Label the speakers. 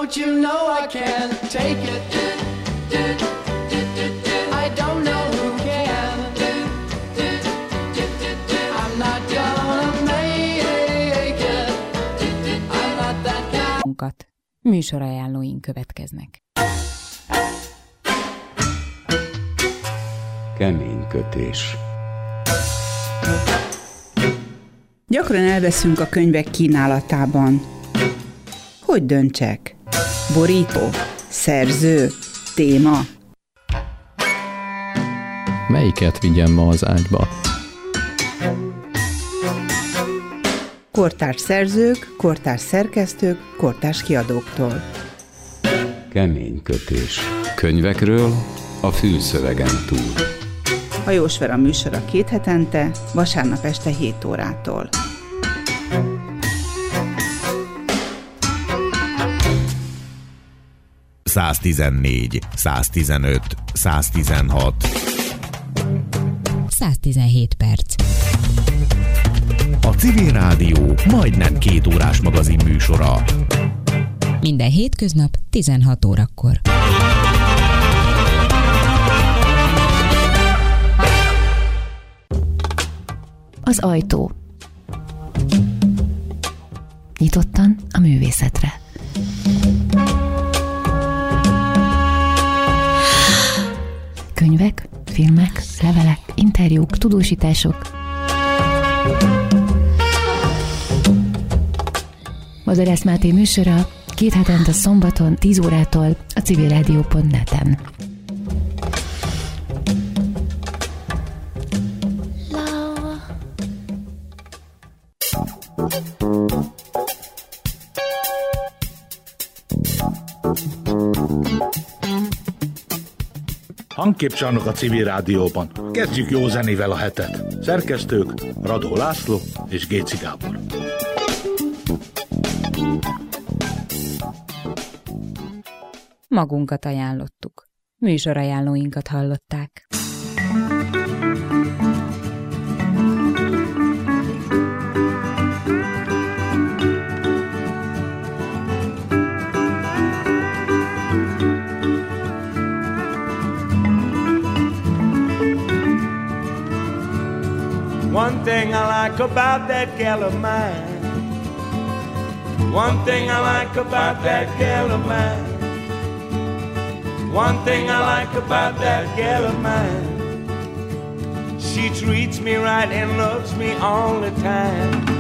Speaker 1: Don't you know I can't take it? I don't know who can. I'm not gonna make it. I'm not that kind.
Speaker 2: Műsorajánlóink következnek.
Speaker 3: Kemény kötés.
Speaker 4: Gyakran elveszünk a könyvek kínálatában. Hogy döntsek? Borító? Szerző? Téma?
Speaker 5: Melyiket vigyem ma az ágyba?
Speaker 4: Kortárs szerzők, kortárs szerkesztők, kortárs kiadóktól.
Speaker 3: Kemény kötés. Könyvekről a fülszövegen túl.
Speaker 4: Hajós Vera műsora 2 hetente, vasárnap este 7 órától.
Speaker 6: ...114, 115, 116.
Speaker 2: 117 perc.
Speaker 6: A Civil Rádió majdnem 2 órás magazin műsora.
Speaker 2: Minden hétköznap 16 órakor.
Speaker 7: Az ajtó. Nyitottan a művészetre. Könyvek, filmek, levelek, interjúk, tudósítások. Bozorász Máté műsora 2 hetente szombaton 10 órától a civilradio.net-en.
Speaker 8: Hangképcsarnok a Civil Rádióban. Kezdjük jó zenével a hetet. Szerkesztők Radó László és Géci Gábor.
Speaker 2: Magunkat ajánlottuk. Műsorajánlóinkat hallották.
Speaker 9: One thing I like about that gal of mine. One thing I like about that gal of mine. One thing I like about that gal of mine. She treats me right and loves me all the time.